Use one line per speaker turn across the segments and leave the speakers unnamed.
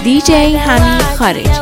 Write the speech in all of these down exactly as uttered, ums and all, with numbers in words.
دي جي حميد خارجي.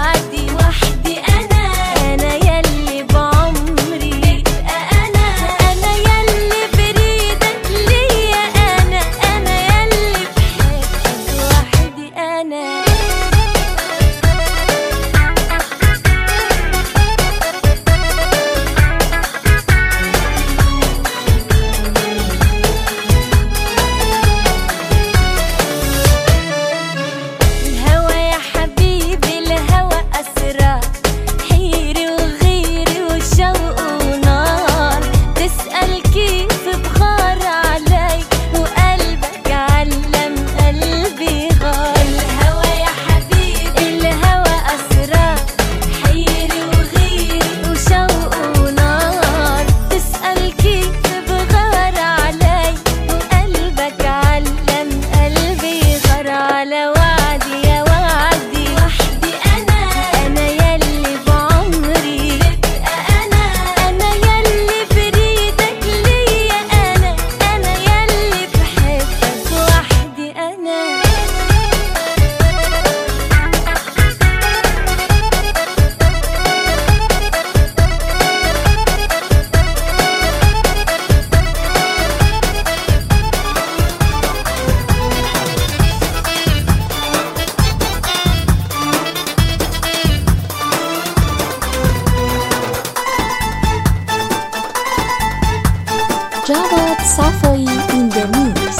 Javad Safai in the mix.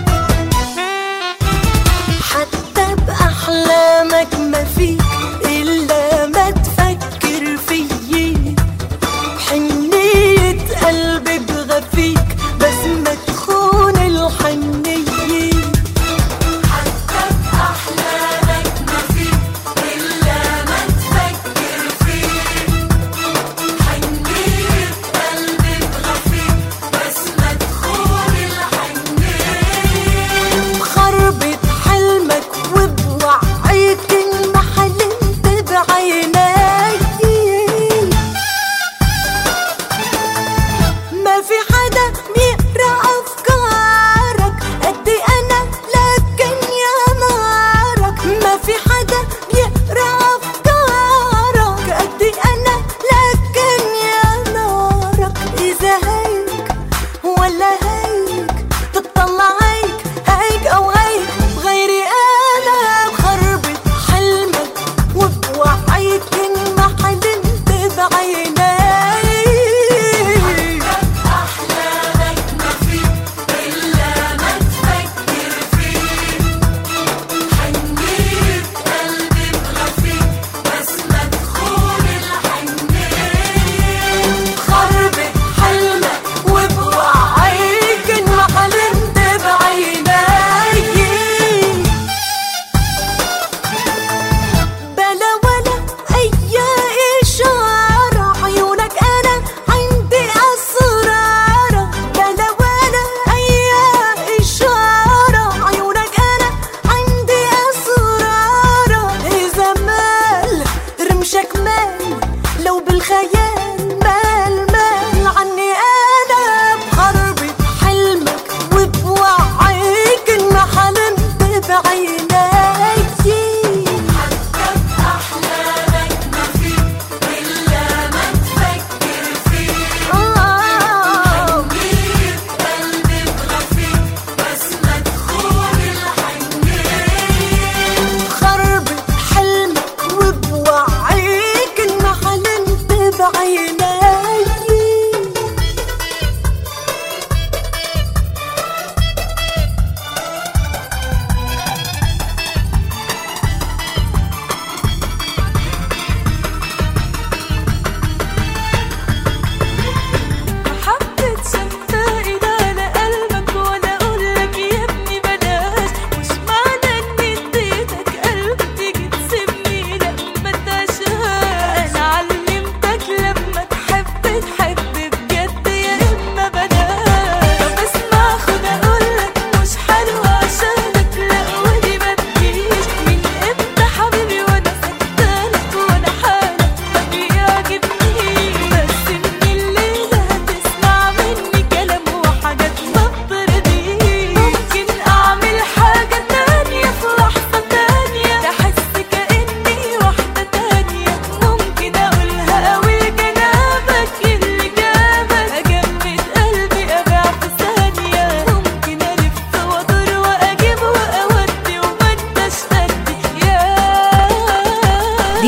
حتى بأحلامك ما فيك إلا ما تفكر فيي، حنية قلبي بغفيك بس ما تخون الحنية. حتى بأحلامك ما فيك إلا ما تفكر فيي، حنية قلبي بغفيك بس ما تخون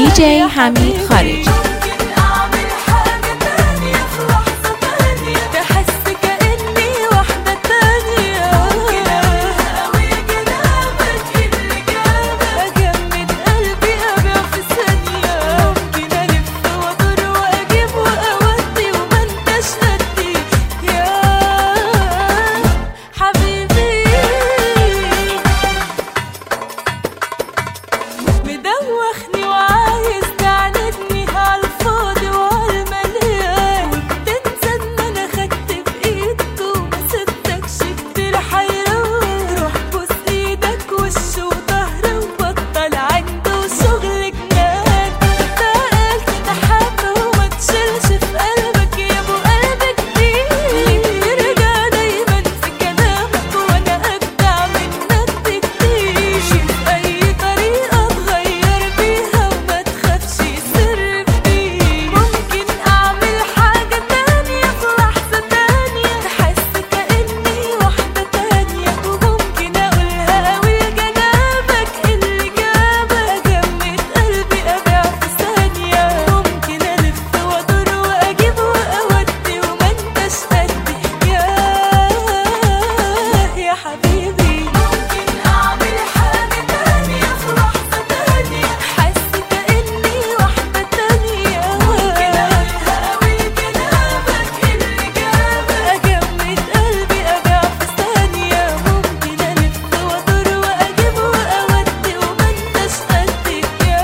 دي جي حميد خارجي.
مدوخني وعايز تعاندني عالفاضي وعالمليان، وبتنسى ان انا خدت بايدك وما سبتكش كتير حيران. روح بوس ايدك وش وظهر وبطل عنده شغل جنان. سألت تحب وما تشيلش في قلبك يا ابو قلب كتير، بترجع دايما في كلامك وانا ابدع منك بكتير. شوف اي طريقه تغير بيها وما تخافش سر فيه. ممكن اعمل حاجه تانية في لحظه تانية تحس كاني واحده تانية، وممكن اقولها اوي جنابك اللي جابك. جمد قلبي ابيع في ثانيه، ممكن الف وادور واجيب واودي وما انتش قدي يا يا حبيبي. ممكن اعمل حاجه تانية في لحظه تانية حس كاني واحده تانية، ممكن اقولها اوي جنابك اللي جابك. جمد قلبي ابيع في ثانيه، ممكن الف وادور واجيب واودي وما انتش قدي يا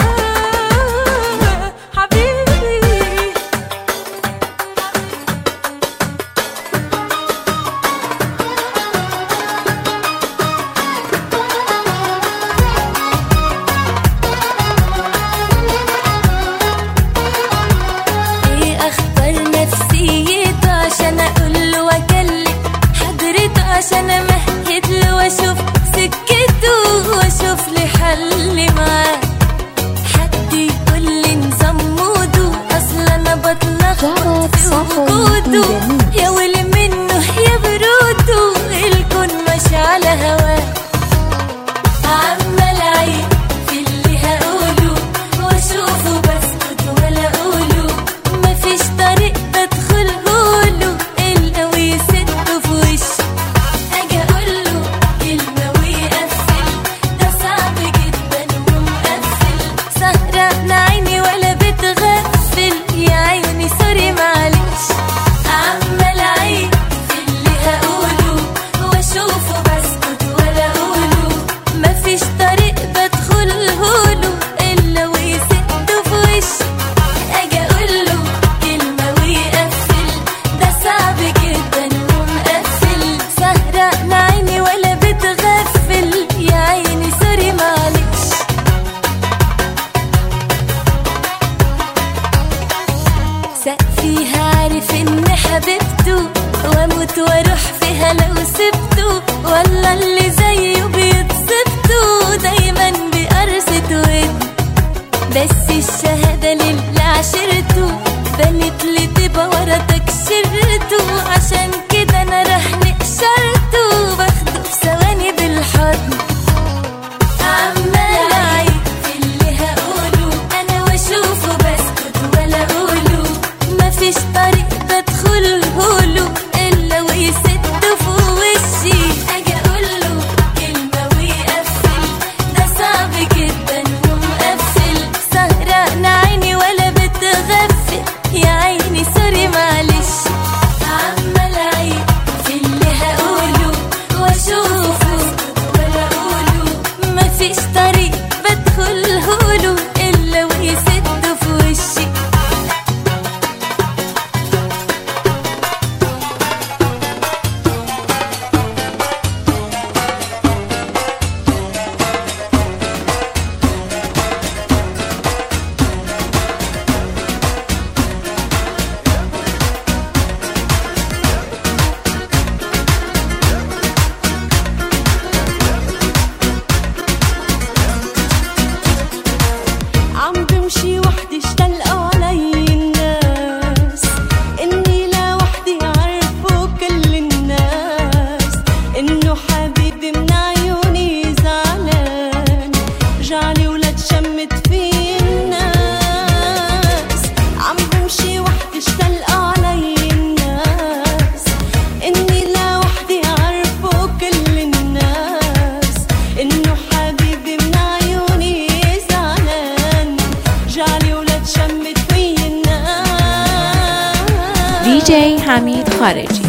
حبيبي. ايه اخبار نفسيته عشان اقول له واكلم حضرته، عشان امهد له واشوف سكته واشوف لي حل معاه. حد يقول لي نظام موده، اصل انا بتلخبط
جرت
في
صفوي
وجوده.
جميل.
يا ويلي منه يا بروده، الكون ماشي على هواه. عمال اعيد في اللي هقوله واشوفه بسكت ولا اقوله، مفيش طريق بدخله الا ويسده في وشي. اجي اقوله كلمه ويقفل، ده صعب جدا ومقفل. سهران عيني ولا بتغفل، يا عيني سوري معلش. عمال اعيد في اللي هقوله واشوفه بسكت ولا اقوله، مفيش طريق بدخله الا ويسده في وشي. اجي اقوله كلمه ويقفل، ده صعب جدا ومقفل. سهران عيني ولا بتغفل، يا عيني سوري معلش. سقفيها عارف ان حبيبته، واموت واروح فيها لو سبته، ولا اللي زيه بيتصبته دايما بقرصة ود. بس الشهادة للي عشرته، بنت لي تبقى ورا تكشرته، عشان كده انا راح نقشرته باخده في ثواني بالحضن. عمال اعيد في اللي هقوله انا واشوفه بسكت ولا اقوله، مفيش طريق بدخله الا ويسده في وشي. اجي اقوله كلمه ويقفل، ده صعب جدا ومقفل. سهران عيني ولا بتغفل، يا عيني سوري معلش. عمال اعيد في اللي هقوله واشوفه ولا اقوله، مفيش طريق بدخله الا ويسده في وشي. شمت فينا
جی حمید خارجی.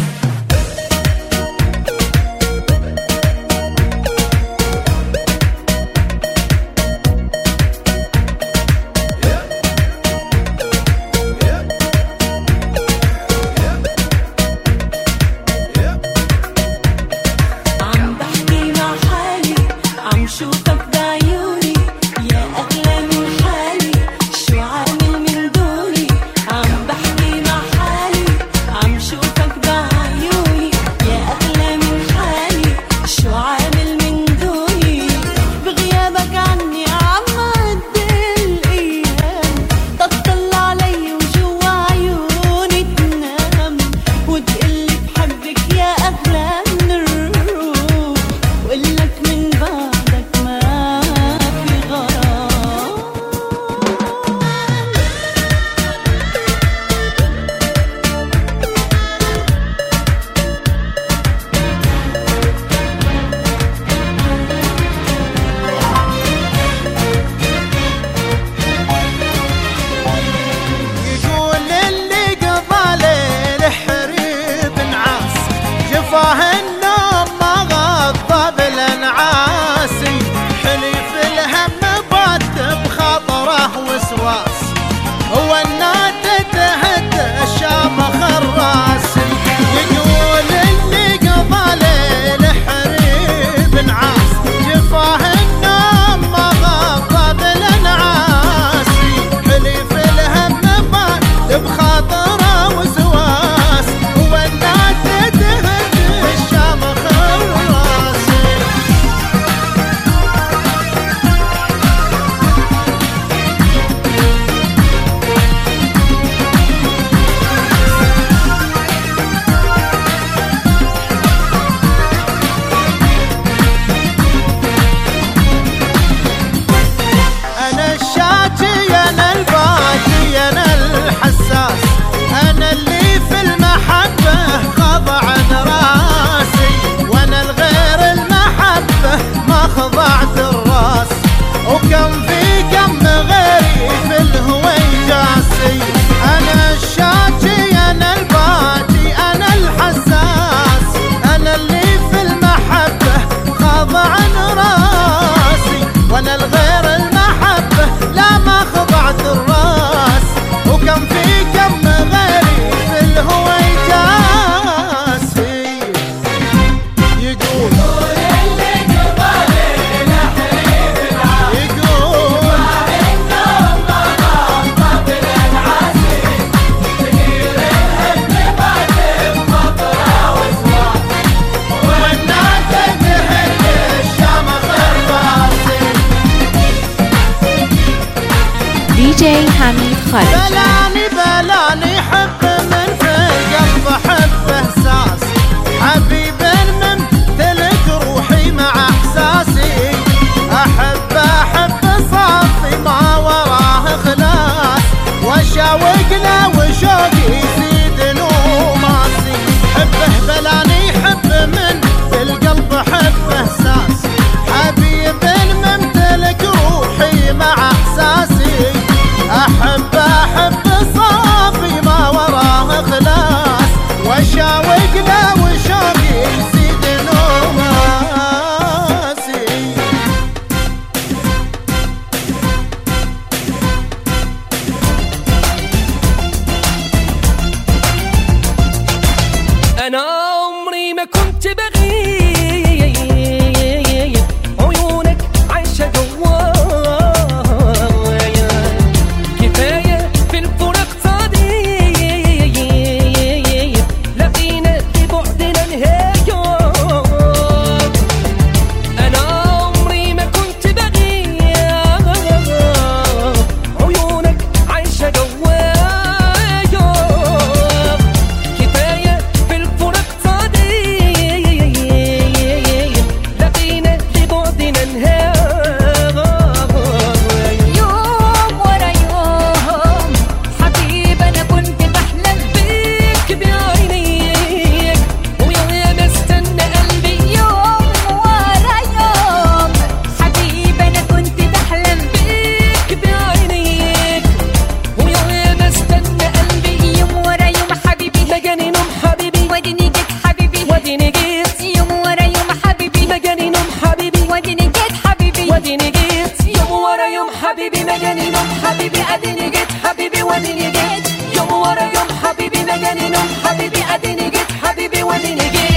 دی جی حمید خارجی.
بلاني بلاني حب من في القلب حب احساس حبيب ممتلك روحي مع احساسي احب احب صافي ما وراه خلاص واشاوق له وشوقي يزيد نوماسي حبه بلاني حب من في القلب حب احساس حبيب ممتلك روحي مع احساسي أحب أحب صافي ما ورا
ورا يوم حبيبي ما جاني نوم حبيبي اديني جيت حبيبي واديني جيت يوم ورا يوم حبيبي ما جاني نوم حبيبي اديني جيت حبيبي واديني جيت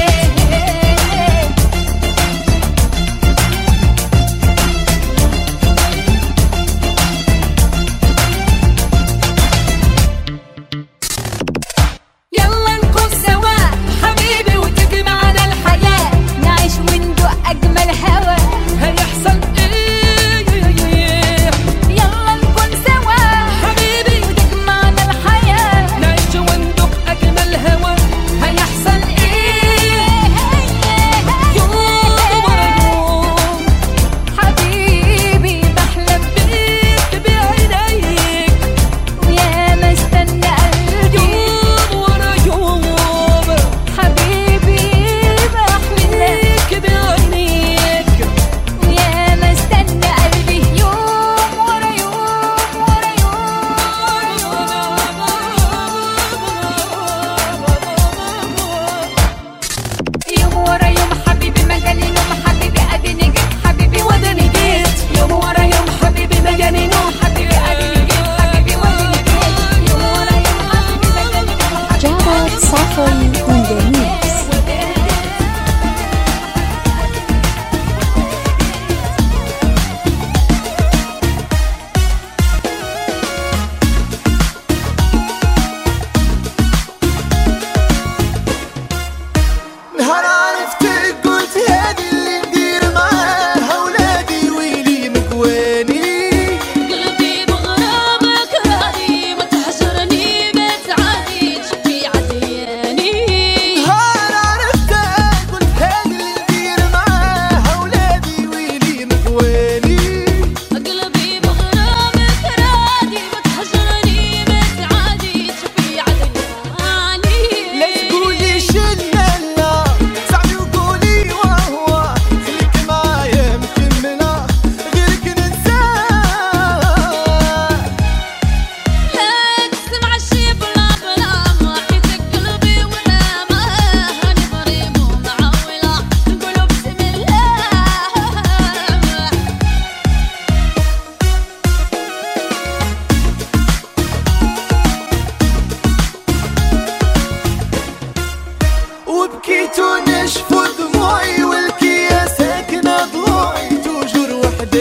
وبكيت ونشف دموعي والكيا ساكنة ضلوعي توجور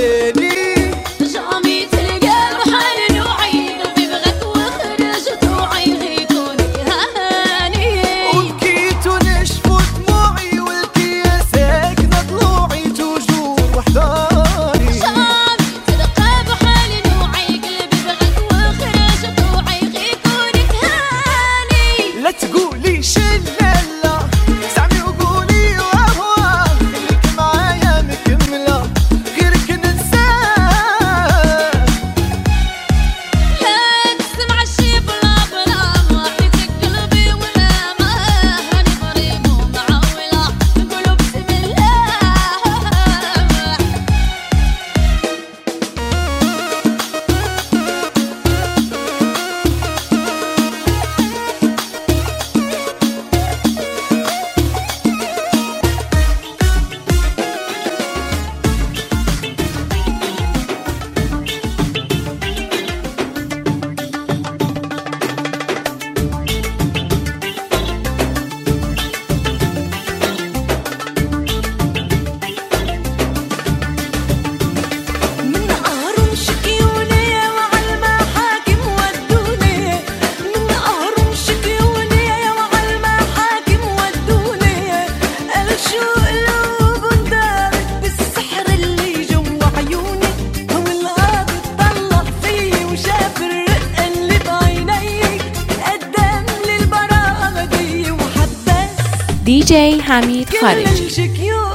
وحداني
جامي تلقى بحال نوعي قلبي بغاك وخرج دموعي غيكوني هاني
وبكيت ونشف دموعي والكيا ساكنة ضلوعي توجور وحداني
جامي تلقى بحال نوعي قلبي بغاك وخرج دموعي غيكوني هاني
لا تقولي شلة
دی جی حمید خارجی.